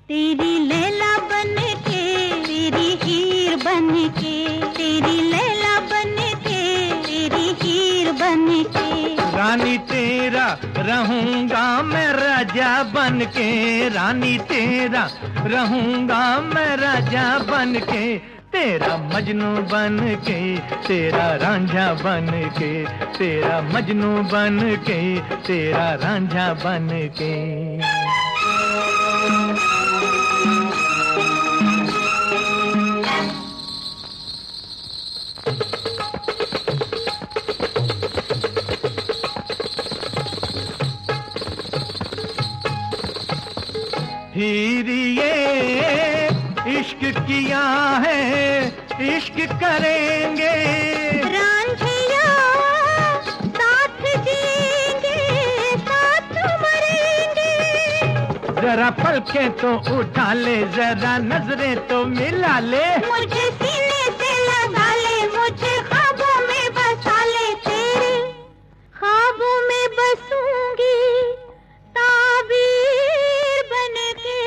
तेरी लैला बन के, तेरी हीर बन के, तेरी लैला बन के, तेरी हीर बन के। रानी तेरा रहूंगा मैं राजा बन के, रानी तेरा रहूंगा मैं राजा बन के, तेरा मजनू बन के, तेरा रांझा बन के, तेरा मजनू बन के, तेरा रांझा बन के। हीर ये इश्क किया है, इश्क करेंगे, रांझिया साथ जिएंगे, साथ मरेंगे। जरा पलके तो उठा ले, जरा नजरें तो मिला ले, मुझे सीने से लगा ले, मुझे ख्वाबों में बसा ले, तेरे ख्वाबों में बसूंगी ताबीर बन के।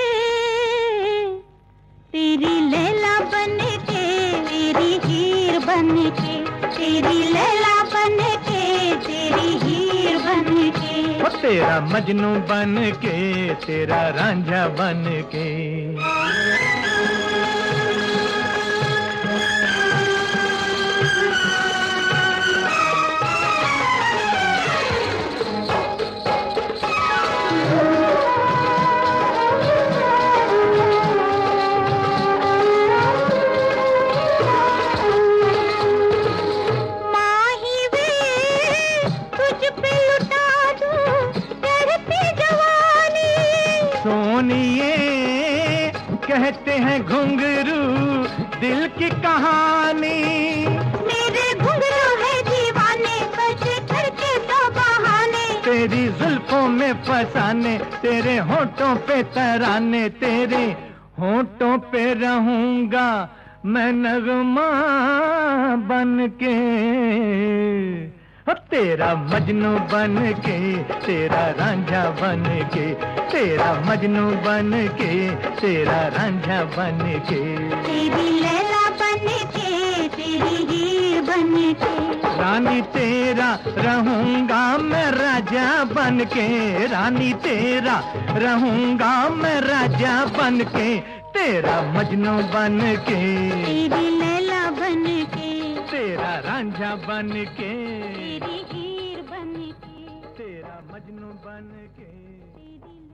तेरी लैला बन के, तेरी हीर बन के, तेरी लैला बन के, तेरी हीर बन के। ओ तेरा मजनू बन के, तेरा रांझा बन के। सोनिए कहते हैं घुंघरू दिल की कहानी, मेरे घुंघरू है दीवाने, बजे करके तो बहाने। तेरी जुल्फों में फसाने, तेरे होठों पे तराने, तेरे होठों पे रहूंगा मैं नगमा बन के। तेरा मजनू बन के, तेरा रांझा बन के, तेरा मजनू बन के, तेरा रांझा बन के। तेरी लैला बन के, तेरी हीर बन के। रानी तेरा रहूंगा मैं राजा बन के, रानी तेरा रहूंगा मैं राजा बन के, तेरा मजनू बन के, तेरी लैला बन के, तेरा रांझा बन के, तेरी हीर बन के, तेरा मजनू बन के। तेरी